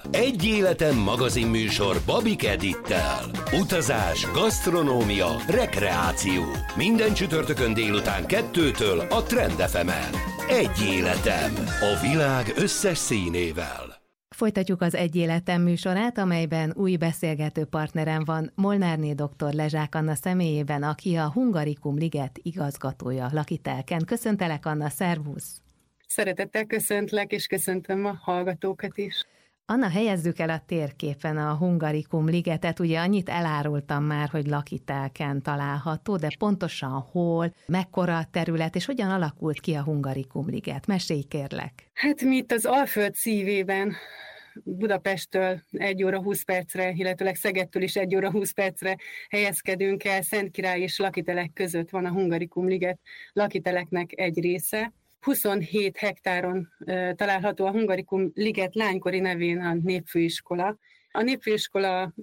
Egy életem magazinműsor Babik Edittel. Utazás, gasztronómia, rekreáció. Minden csütörtökön délután 2-től a Trend FM-en. Egy életem. A világ összes színével. Folytatjuk az Egy életem műsorát, amelyben új beszélgető partnerem van Molnárné dr. Lezsák Anna személyében, aki a Hungarikum Liget igazgatója Lakitelken. Köszöntelek, Anna, szervusz! Szeretettel köszöntlek, és köszöntöm a hallgatókat is. Anna, helyezzük el a térképen a Hungarikum Ligetet. Ugye annyit elárultam már, hogy Lakitelken található, de pontosan hol, mekkora a terület, és hogyan alakult ki a Hungarikum Liget? Mesélj, kérlek! Hát mi itt az Alföld szívében, Budapesttől 1 óra 20 percre, illetőleg Szegedtől is 1 óra 20 percre helyezkedünk el. Szentkirály és Lakitelek között van a Hungarikum Liget Lakiteleknek egy része. 27 hektáron található a Hungarikum Liget lánykori nevén a Népfőiskola. A Népfőiskola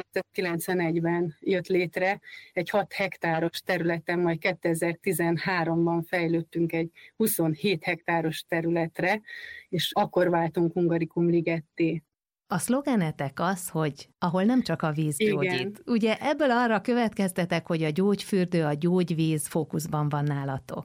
1991-ben jött létre, egy 6 hektáros területen, majd 2013-ban fejlődtünk egy 27 hektáros területre, és akkor váltunk Hungarikum Ligetté. A szlogenetek az, hogy ahol nem csak a víz gyógyít. Ugye ebből arra következtetek, hogy a gyógyfürdő, a gyógyvíz fókuszban van nálatok.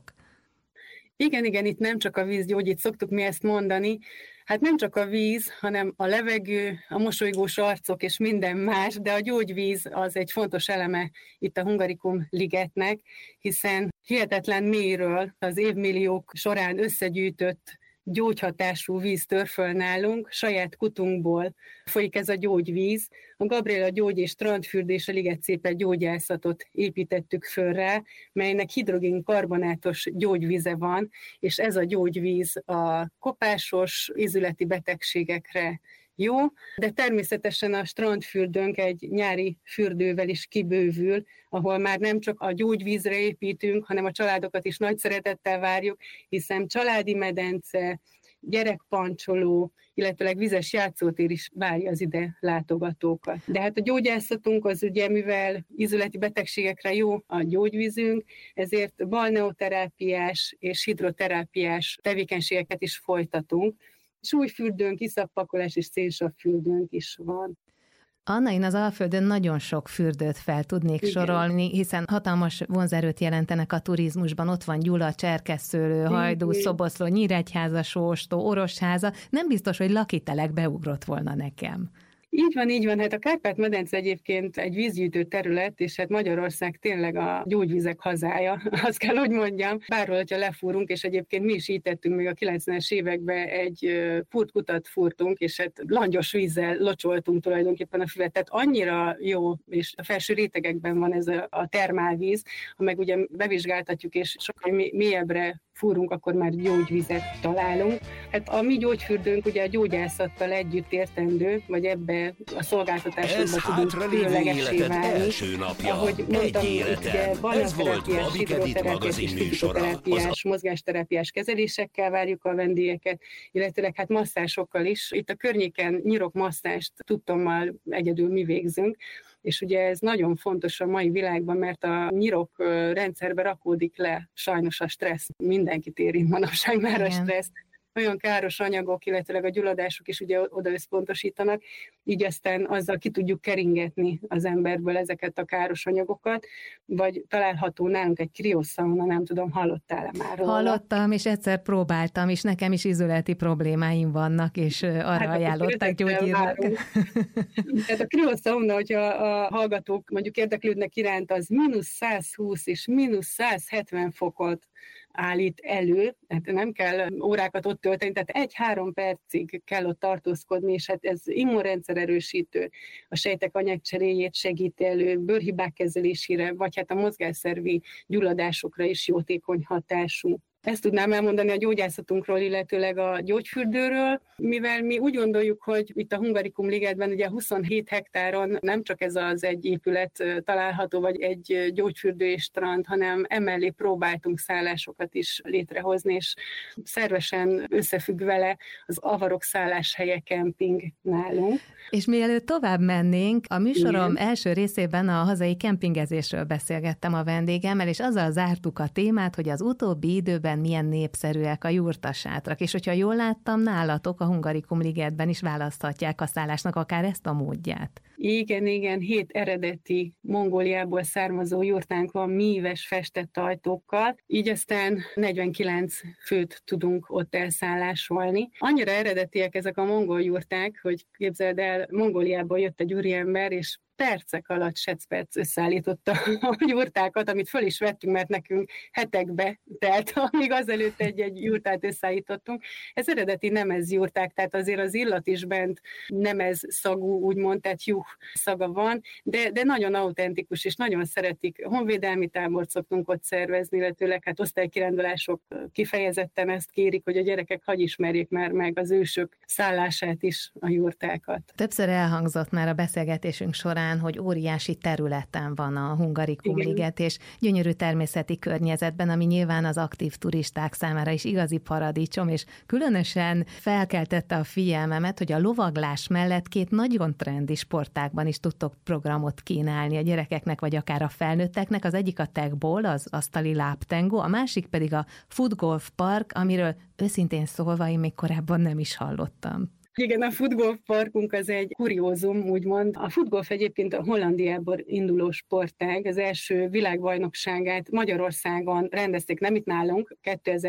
Igen, itt nem csak a víz gyógyít, szoktuk mi ezt mondani. Hát nem csak a víz, hanem a levegő, a mosolygós arcok és minden más, de a gyógyvíz az egy fontos eleme itt a Hungarikum Ligetnek, hiszen hihetetlen mélyről az évmilliók során összegyűjtött gyógyhatású víz tör föl nálunk, saját kutunkból folyik ez a gyógyvíz. A Gabriela Gyógy- és Strandfürdés a Ligetszépe gyógyászatot építettük föl rá, melynek hidrogén-karbonátos gyógyvíze van, és ez a gyógyvíz a kopásos, ízületi betegségekre jó, de természetesen a strandfürdőnk egy nyári fürdővel is kibővül, ahol már nem csak a gyógyvízre építünk, hanem a családokat is nagy szeretettel várjuk, hiszen családi medence, gyerekpancsoló, illetőleg vizes játszótér is várja az ide látogatókat. De hát a gyógyászatunk az ugye, mivel ízületi betegségekre jó a gyógyvízünk, ezért balneoterápiás és hidroterápiás tevékenységeket is folytatunk. Súlyfürdőnk, iszappakolás és szénsavfürdőnk is van. Anna, én az Alföldön nagyon sok fürdőt fel tudnék sorolni, hiszen hatalmas vonzerőt jelentenek a turizmusban. Ott van Gyula, Cserkesszőlő, Hajdú, Szoboszló, Nyíregyháza, Sóstó, Orosháza. Nem biztos, hogy Lakitelek beugrott volna nekem. Így van, hát a Kárpát-medence egyébként egy vízgyűjtő terület, és hát Magyarország tényleg a gyógyvizek hazája, azt kell, hogy mondjam. Bárhol, hogyha lefúrunk, és egyébként mi is így tettünk, még a 90-es években egy furtkutat fúrtunk, és hát langyos vízzel locsoltunk tulajdonképpen a füvet. Tehát annyira jó, és a felső rétegekben van ez a termálvíz, ha meg ugye bevizsgáltatjuk, és sokkal mélyebbre fúrunk, akkor már gyógyvizet találunk. Hát a mi gyógyfürdőnk ugye a gyógyászattal együtt értendő, vagy ebbe a szolgáltatásokba tudunk különlegessé válni. Ahogy mondtam, ugye balneoterápiás, hidroterápiás és fizikoterápiás, mozgásterápiás kezelésekkel várjuk a vendégeket, illetőleg hát masszásokkal is. Itt a környéken nyirokmasszást tudtommal egyedül mi végzünk, és ugye ez nagyon fontos a mai világban, mert a nyirok rendszerbe rakódik le sajnos a stressz. Mindenkit érint manapság már a stressz. Olyan káros anyagok, illetőleg a gyulladások is ugye oda összpontosítanak, így aztán azzal ki tudjuk keringetni az emberből ezeket a káros anyagokat, vagy található nálunk egy krioszauna, nem tudom, hallottál-e már róla? Hallottam, és egyszer próbáltam, és nekem is ízületi problémáim vannak, és arra ajánlották gyógyírnak. Tehát a krioszauna, hogyha a hallgatók mondjuk érdeklődnek iránt, az -120 és -170 fokot állít elő, tehát nem kell órákat ott tölteni, tehát 1-3 percig kell ott tartózkodni, és hát ez immunrendszer erősítő, a sejtek anyagcseréjét segíti elő, bőrhibák kezelésére, vagy hát a mozgásszervi gyulladásokra is jótékony hatású. Ezt tudnám elmondani a gyógyászatunkról, illetőleg a gyógyfürdőről, mivel mi úgy gondoljuk, hogy itt a Hungarikum Ligetben ugye 27 hektáron nem csak ez az egy épület található, vagy egy gyógyfürdő és strand, hanem emellé próbáltunk szállásokat is létrehozni, és szervesen összefügg vele az Avarok szálláshelye kemping nálunk. És mielőtt tovább mennénk, a műsorom első részében a hazai kempingezésről beszélgettem a vendégemmel, és azzal zártuk a témát, hogy az utóbbi időben Ligetben milyen népszerűek a jurtasátrak, és hogyha jól láttam, nálatok a Hungarikum Ligetben is választhatják a szállásnak akár ezt a módját. Igen, 7 eredeti Mongóliából származó jurtánk van míves festett ajtókkal, így aztán 49 főt tudunk ott elszállásolni. Annyira eredetiek ezek a mongol jurták, hogy képzeld el, Mongóliából jött egy úriember, és percek alatt secperc összeállította a jurtákat, amit föl is vettünk, mert nekünk hetekbe telt, amíg azelőtt egy jurtát összeállítottunk. Ez eredeti nemez jurták, tehát azért az illat is bent nemez szagú, úgymond, tehát juh szaga van, de nagyon autentikus, és nagyon szeretik. Honvédelmi tábort szoktunk ott szervezni, illetőleg hát osztálykirándulások kifejezetten ezt kérik, hogy a gyerekek hadd ismerjék már meg az ősök szállását is, a jurtákat. Többször elhangzott már a beszélgetésünk során, hogy óriási területen van a Hungarikum Liget, és gyönyörű természeti környezetben, ami nyilván az aktív turisták számára is igazi paradicsom, és különösen felkeltette a figyelmemet, hogy a lovaglás mellett 2 nagyon trendi sportágban is tudtok programot kínálni a gyerekeknek, vagy akár a felnőtteknek. Az egyik a tegball, az asztali láptengó, a másik pedig a Footgolf Park, amiről őszintén szólva én még korábban nem is hallottam. Igen, a Footgolf Parkunk az egy kuriózum, úgymond. A futgolf egyébként a Hollandiából induló sportág, az első világbajnokságát Magyarországon rendezték, nem itt nálunk,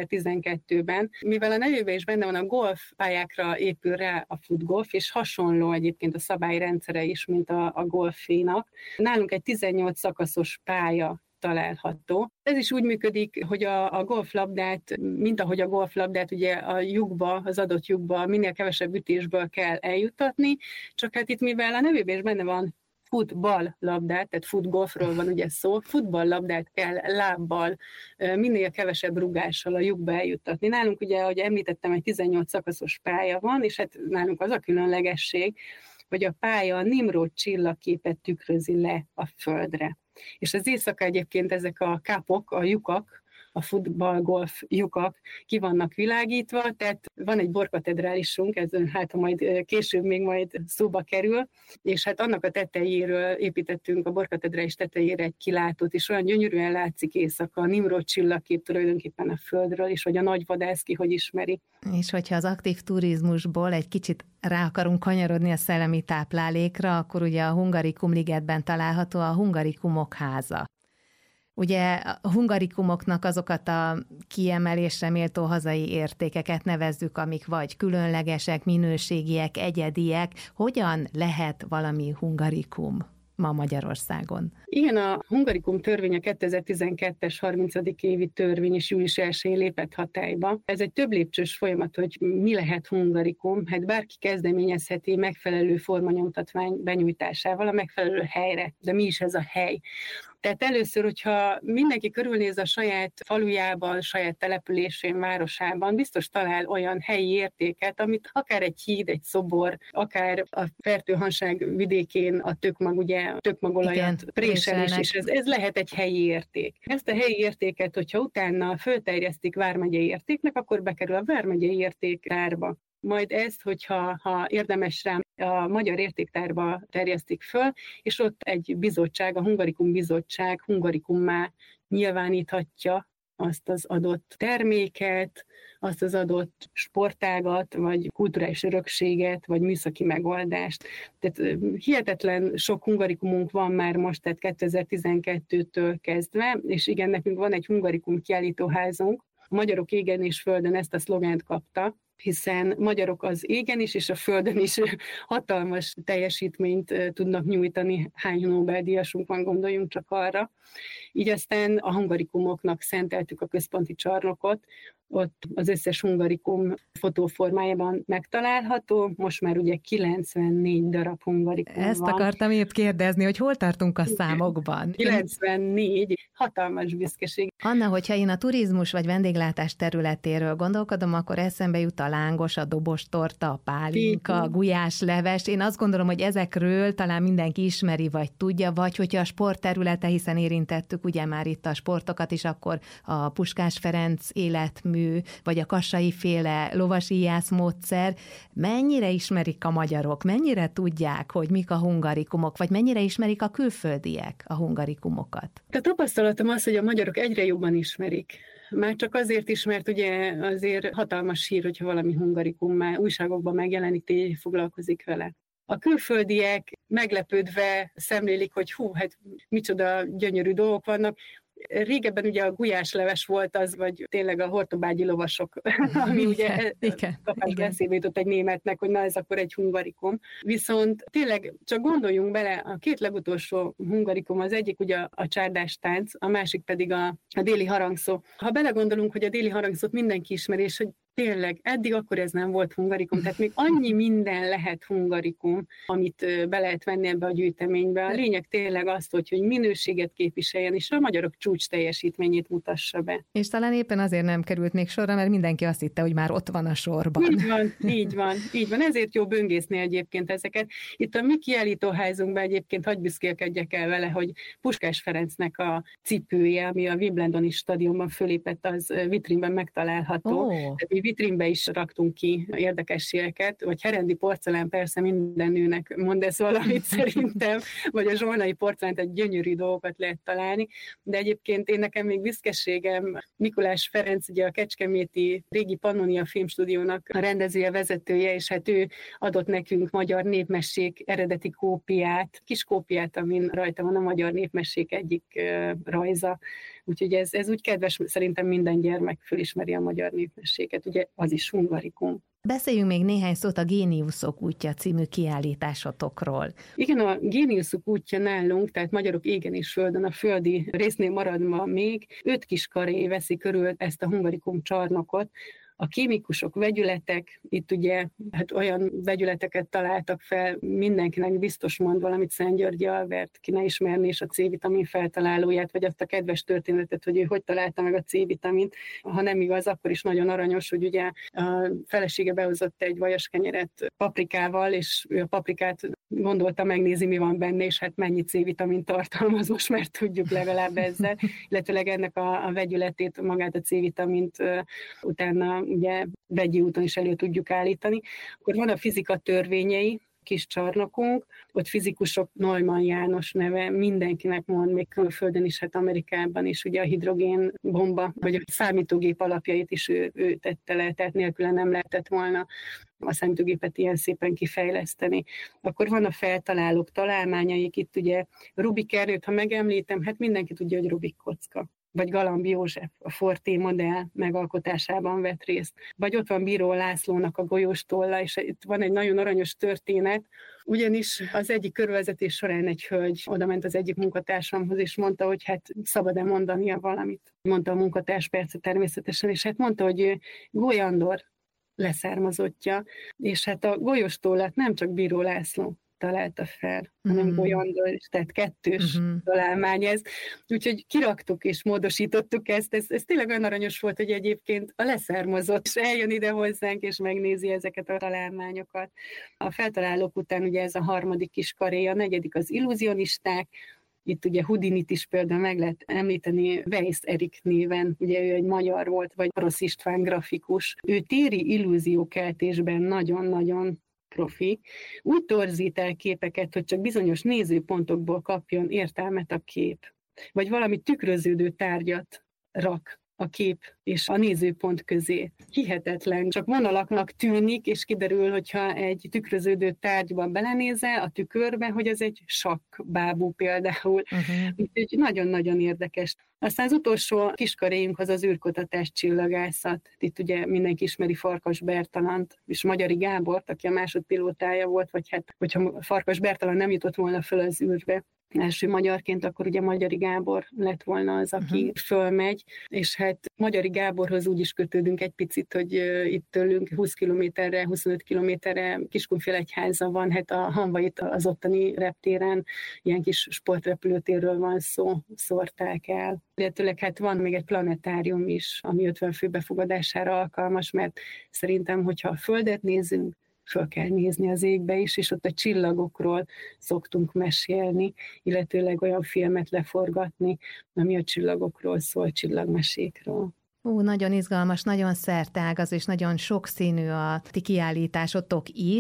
2012-ben. Mivel a nevében is benne van, a golfpályákra épül rá a futgolf, és hasonló egyébként a szabályrendszere is, mint a golfénak. Nálunk egy 18 szakaszos pálya található. Ez is úgy működik, hogy a golflabdát, mint ahogy a golflabdát ugye a lyukba, az adott lyukba minél kevesebb ütésből kell eljuttatni, csak hát itt mivel a nevében is benne van futballlabdát, tehát futgolfról van ugye szó, futballlabdát kell lábbal, minél kevesebb rúgással a lyukba eljuttatni. Nálunk ugye, ahogy említettem, egy 18 szakaszos pálya van, és hát nálunk az a különlegesség, hogy a pálya a Nimród csillagképet tükrözi le a földre. És az éjszaka egyébként ezek a kápok, a lyukak, a futball-golf lyukak ki vannak világítva, tehát van egy borkatedrálisunk, ez hát majd később még majd szóba kerül, és hát annak a tetejéről építettünk, a borkatedrális tetejére egy kilátót, és olyan gyönyörűen látszik éjszaka a Nimród csillagkép tulajdonképpen a földről, és hogy a nagyvadász ki hogy ismeri. És hogyha az aktív turizmusból egy kicsit rá akarunk kanyarodni a szellemi táplálékra, akkor ugye a Hungarikum Ligetben található a Hungarikumok háza. Ugye a hungarikumoknak azokat a kiemelésre méltó hazai értékeket nevezzük, amik vagy különlegesek, minőségiek, egyediek. Hogyan lehet valami hungarikum ma Magyarországon? Igen, a Hungarikum törvény a 2012-es 30. évi törvény és július 1-én lépett hatályba. Ez egy több lépcsős folyamat, hogy mi lehet hungarikum. Hát bárki kezdeményezheti megfelelő formanyomtatvány benyújtásával a megfelelő helyre. De mi is ez a hely? Tehát először, hogyha mindenki körülnéz a saját falujában, saját településén, városában, biztos talál olyan helyi értéket, amit akár egy híd, egy szobor, akár a Fertőhanság vidékén a tökmag, ugye tökmagolajat préselés, és ez lehet egy helyi érték. Ezt a helyi értéket, hogyha utána fölterjesztik vármegyei értéknek, akkor bekerül a vármegyei értéktárba. Majd ezt, hogyha érdemes rá, a Magyar Értéktárba terjesztik föl, és ott egy bizottság, a Hungarikum Bizottság hungarikummá nyilváníthatja azt az adott terméket, azt az adott sportágat, vagy kulturális örökséget, vagy műszaki megoldást. Tehát hihetetlen sok hungarikumunk van már most, tehát 2012-től kezdve, és igen, nekünk van egy hungarikum kiállítóházunk. A Magyarok égen és földön ezt a szlogánt kapta, hiszen magyarok az égen is, és a földön is hatalmas teljesítményt tudnak nyújtani. Hány Nobel-díjasunk van, gondoljunk csak arra. Így aztán a hungarikumoknak szenteltük a központi csarnokot, ott az összes hungarikum fotóformájában megtalálható, most már ugye 94 darab hungarikum Ezt van. akartam épp kérdezni, hogy hol tartunk a számokban. 94, hatalmas büszkeség. Anna, hogyha én a turizmus vagy vendéglátás területéről gondolkodom, akkor eszembe jut a lángos, a dobostorta, a pálinka, a gulyásleves. Én azt gondolom, hogy ezekről talán mindenki ismeri, vagy tudja, vagy hogyha a sport területe, hiszen érintettük ugye már itt a sportokat is, akkor a Puskás Ferenc életmű, vagy a kassai féle lovasíjász módszer. Mennyire ismerik a magyarok, mennyire tudják, hogy mik a hungarikumok, vagy mennyire ismerik a külföldiek a hungarikumokat? A tapasztalatom az, hogy a magyarok egyre jobban ismerik. Már csak azért is, mert ugye azért hatalmas hír, hogyha valami hungarikum már újságokban megjelenik, így foglalkozik vele. A külföldiek meglepődve szemlélik, hogy hát micsoda gyönyörű dolgok vannak. Régebben ugye a gulyásleves volt az, vagy tényleg a hortobágyi lovasok, ami ugye kapásba eszébe jutott egy németnek, hogy na ez akkor egy hungarikum. Viszont tényleg csak gondoljunk bele, a két legutolsó hungarikum, az egyik ugye a csárdás tánc, a másik pedig a déli harangszó. Ha belegondolunk, hogy a déli harangszót mindenki ismeri, és hogy tényleg, eddig akkor ez nem volt hungarikum, tehát még annyi minden lehet hungarikum, amit be lehet venni ebbe a gyűjteménybe. A lényeg tényleg az, hogy minőséget képviseljen, és a magyarok csúcs teljesítményét mutassa be. És talán éppen azért nem került még sorra, mert mindenki azt hitte, hogy már ott van a sorban. Így van. Ezért jó böngészni egyébként ezeket. Itt a mi kiállítóházunkban egyébként hadd büszkélkedjek el vele, hogy Puskás Ferencnek a cipője, ami a Wimbledoni stadionban fölépett, az vitrínben megtalálható. Mi vitrínbe is raktunk ki érdekességeket, vagy herendi porcelán, persze minden nőnek mond ez valamit szerintem, vagy a zsolnai porcelánt, egy gyönyörű dolgokat lehet találni, de egyébként nekem még büszkeségem, Mikulás Ferenc, ugye a kecskeméti régi Pannonia Filmstúdiónak a rendezője, vezetője, és hát ő adott nekünk magyar népmesék eredeti kópiát, kis kópiát, amin rajta van a magyar népmesék egyik rajza. Úgyhogy ez úgy kedves, szerintem minden gyermek fölismeri a magyar népmeséket, ugye az is hungarikum. Beszéljünk még néhány szót a Géniuszok útja című kiállításotokról. Igen, a Géniuszok útja nálunk, tehát Magyarok égen és földön, a földi résznél maradva még 5 kis karé veszi körül ezt a hungarikum csarnokot. A kémikusok, vegyületek, itt ugye hát olyan vegyületeket találtak fel, mindenkinek biztos mond valamit Szent Györgyi Albert, ki ne ismerni is a C-vitamin feltalálóját, vagy azt a kedves történetet, hogy ő hogy találta meg a C-vitamint. Ha nem igaz, akkor is nagyon aranyos, hogy ugye a felesége behozott egy vajaskenyeret paprikával, és ő a paprikát gondolta megnézni, mi van benne, és hát mennyi C-vitamin tartalmaz, most már tudjuk legalább ezzel, illetőleg ennek a vegyületét, magát a C-vitamint utána ugye vegyi úton is elő tudjuk állítani. Akkor van a fizika törvényei, kis csarnokunk, ott fizikusok, Neumann János neve mindenkinek mond, még külföldön is, hát Amerikában is, ugye a hidrogén bomba, vagy a számítógép alapjait is ő tette le, tehát nélküle nem lehetett volna a számítógépet ilyen szépen kifejleszteni. Akkor van a feltalálók találmányaik, itt ugye Rubik Ernőt, ha megemlítem, hát mindenki tudja, hogy Rubik kocka. Vagy Galamb József a Forté modell megalkotásában vett részt. Vagy ott van Bíró Lászlónak a golyóstolla, és itt van egy nagyon aranyos történet, ugyanis az egyik körülvezetés során egy hölgy odament az egyik munkatársamhoz, és mondta, hogy hát szabad-e mondania valamit. Mondta a munkatárs persze természetesen, és hát mondta, hogy Góly Andor leszármazottja, és hát a golyóstollat nem csak Bíró László találta fel, hanem Góly Andor, tehát kettős találmány ez. Úgyhogy kiraktuk és módosítottuk ezt. Ez tényleg olyan aranyos volt, hogy egyébként a leszármazott és eljön ide hozzánk, és megnézi ezeket a találmányokat. A feltalálók után ugye ez a harmadik kis karé, a negyedik az illúzionisták. Itt ugye Houdinit is például meg lehet említeni Weiss Erik néven, ugye ő egy magyar volt, vagy Orosz István grafikus. Ő téri illúziókeltésben nagyon-nagyon profi, úgy torzít el képeket, hogy csak bizonyos nézőpontokból kapjon értelmet a kép. Vagy valami tükröződő tárgyat rak a kép és a nézőpont közé. Hihetetlen, csak vonalaknak tűnik, és kiderül, hogyha egy tükröződő tárgyba belenézel a tükörbe, hogy ez egy sakkbábú például. Úgyhogy nagyon-nagyon érdekes. Aztán az utolsó kiskaréjunk az űrkutatás csillagászat. Itt ugye mindenki ismeri Farkas Bertalant és Magyari Gábort, aki a másodpilótája volt, vagy hát, hogyha Farkas Bertalan nem jutott volna föl az űrbe első magyarként, akkor ugye Magyari Gábor lett volna az, aki fölmegy, és hát Magyari Gáborhoz úgy is kötődünk egy picit, hogy itt tőlünk 20 kilométerre, 25 kilométerre Kiskunfélegyháza van, hát a Hanvait az ottani reptéren, ilyen kis sportrepülőtérről van szó, szórták el. Illetőleg hát van még egy planetárium is, ami 50 fő befogadására alkalmas, mert szerintem, hogyha a Földet nézünk, föl kell nézni az égbe is, és ott a csillagokról szoktunk mesélni, illetőleg olyan filmet leforgatni, ami a csillagokról szól, csillagmesékről. Nagyon izgalmas, nagyon szerteágazó és nagyon sokszínű a ti kiállításotok is.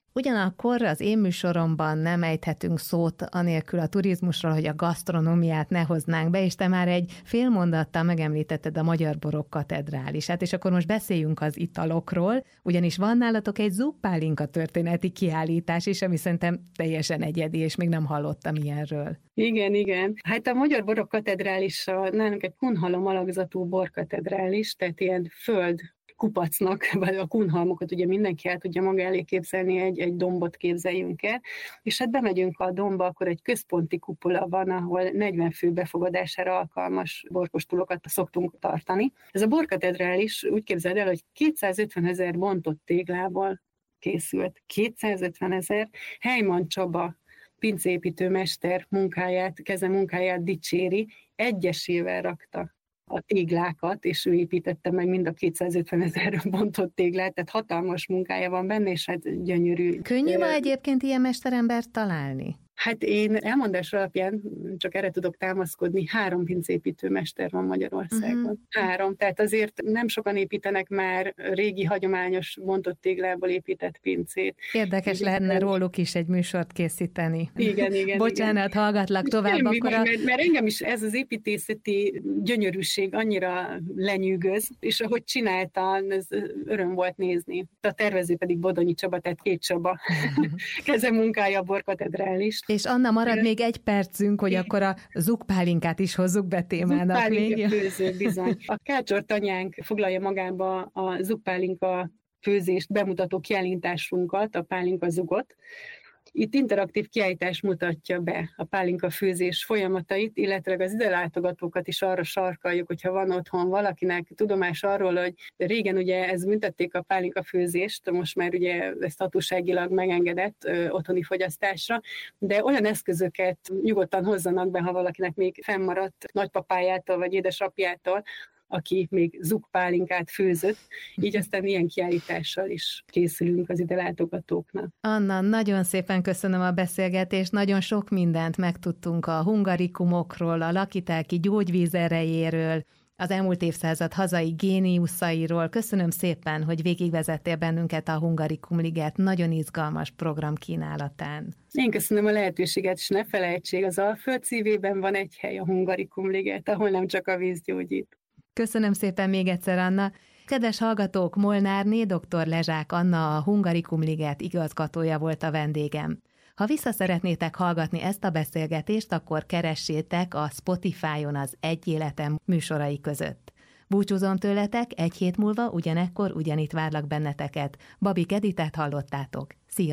Ugyanakkor az én műsoromban nem ejthetünk szót anélkül a turizmusról, hogy a gasztronómiát ne hoznánk be, és te már egy fél mondattal megemlítetted a Magyar Borok Katedrálisát, és akkor most beszéljünk az italokról, ugyanis van nálatok egy zuppálinka történeti kiállítás is, ami szerintem teljesen egyedi, és még nem hallottam ilyenről. Igen. Hát a Magyar Borok Katedrális nálunk egy kunhalom alakzatú borkatedrális, tehát ilyen föld kupacnak, vagy a kunhalmokat ugye mindenki el tudja maga elé képzelni, egy dombot képzeljünk el, és hát bemegyünk a dombba, akkor egy központi kupola van, ahol 40 fő befogadására alkalmas borkostulokat szoktunk tartani. Ez a borkatedrális úgy képzeld el, hogy 250 000 bontott téglából készült. 250 000. Helyman Csaba pincéépítőmester munkáját, kezemunkáját dicséri, egyesével rakta a téglákat, és ő építette meg mind a 250 000 bontott téglát, tehát hatalmas munkája van benne, és hát gyönyörű. Könnyű ma egyébként ilyen mesterembert találni? Hát én elmondás alapján csak erre tudok támaszkodni, 3 pincépítőmester van Magyarországon. Uh-huh. 3, tehát azért nem sokan építenek már régi, hagyományos bontott téglából épített pincét. Érdekes lenne róluk is egy műsort készíteni. Igen. Bocsánat, igen. Hallgatlak tovább. Mert engem is ez az építészeti gyönyörűség annyira lenyűgöz, és ahogy csinálta, ez öröm volt nézni. A tervező pedig Bodonyi Csaba, tehát 2 Csaba kezemunkája a borkatedrális. És Anna, marad még egy percünk, hogy akkor a zuppálinkát is hozzuk be témának. Zuppálinka főző, bizony. A Kácsor Tanyánk foglalja magába a zuppálinka főzést bemutató kiállításunkat, a pálinka zugot. Itt interaktív kiállítás mutatja be a pálinka főzés folyamatait, illetve az ide látogatókat is arra sarkaljuk, hogyha van otthon valakinek tudomás arról, hogy régen ugye ez büntették a pálinka főzést, most már ugye ezt hatóságilag megengedett otthoni fogyasztásra, de olyan eszközöket nyugodtan hozzanak be, ha valakinek még fennmaradt nagypapájától vagy édesapjától, aki még zuppálinkát főzött, így aztán ilyen kiállítással is készülünk az ide látogatóknak. Anna, nagyon szépen köszönöm a beszélgetést, nagyon sok mindent megtudtunk a hungarikumokról, a lakitelki gyógyvíz erejéről, az elmúlt évszázad hazai géniuszairól. Köszönöm szépen, hogy végigvezettél bennünket a Hungarikum Liget nagyon izgalmas program kínálatán. Én köszönöm a lehetőséget, és ne felejtsék, az Alföld szívében van egy hely, a Hungarikum Liget, ahol nem csak a víz gyógyít. Köszönöm szépen még egyszer, Anna. Kedves hallgatók, Molnárné dr. Lezsák Anna, a Hungarikum Liget igazgatója volt a vendégem. Ha vissza szeretnétek hallgatni ezt a beszélgetést, akkor keressétek a Spotify-on az Egy Életem műsorai között. Búcsúzom tőletek, 1 hét múlva ugyanekkor ugyanitt várlak benneteket. Babik Editet hallottátok. Sziasztok!